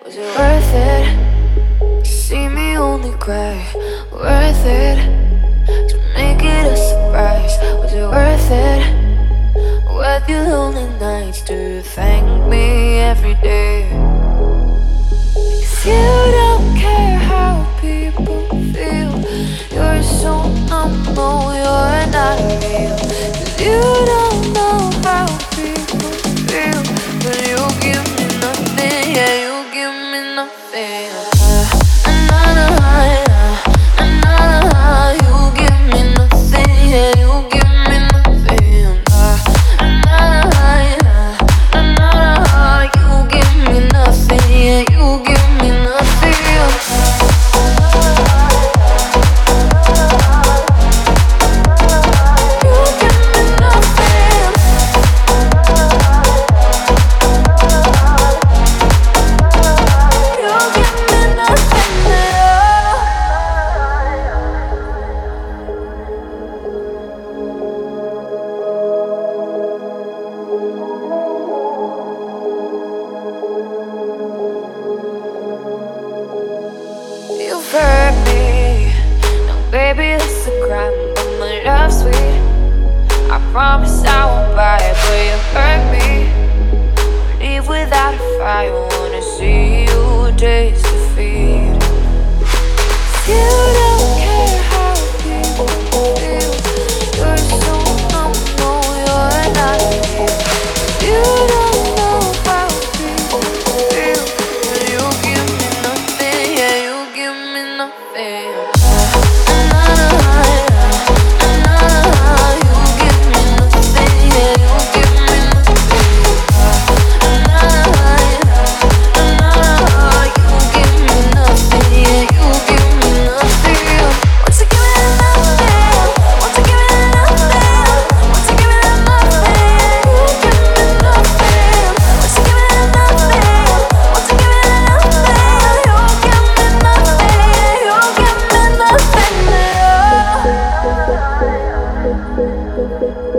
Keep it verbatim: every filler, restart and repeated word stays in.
Was it worth it? See me only cry. Worth it to make it a surprise? Was it worth it? Worth your lonely nights to thank me every day? 'Cause you don't care how people feel. You're so numb, no, you're not real. 'Cause you don't know how people feel. But you give me nothing, yeah, you give me nothing. Uh, another high, uh, another high. You give me nothing, yeah, you give me nothing. Uh, another high, uh, another high. You give me nothing, yeah, you give me nothing. You've hurt me, no baby that's a crime, but my love's sweet. I promise I won't buy it, but you hurt me. Leave without a fire, wanna see you taste defeat. You don't care how people feel. You're so numb, no, you're not real. You don't know how people feel. But you give me nothing, yeah, you give me nothing. Uh, another high, uh, another high. You give me nothing, yeah, you give me nothing. Uh, another high, uh, another high. You give me nothing, yeah, you give me nothing. Once you give me nothing, once you give me nothing, once you give me nothing, you give me nothing. Once you give me nothing, once you give me nothing, you give me nothing, you give me nothing.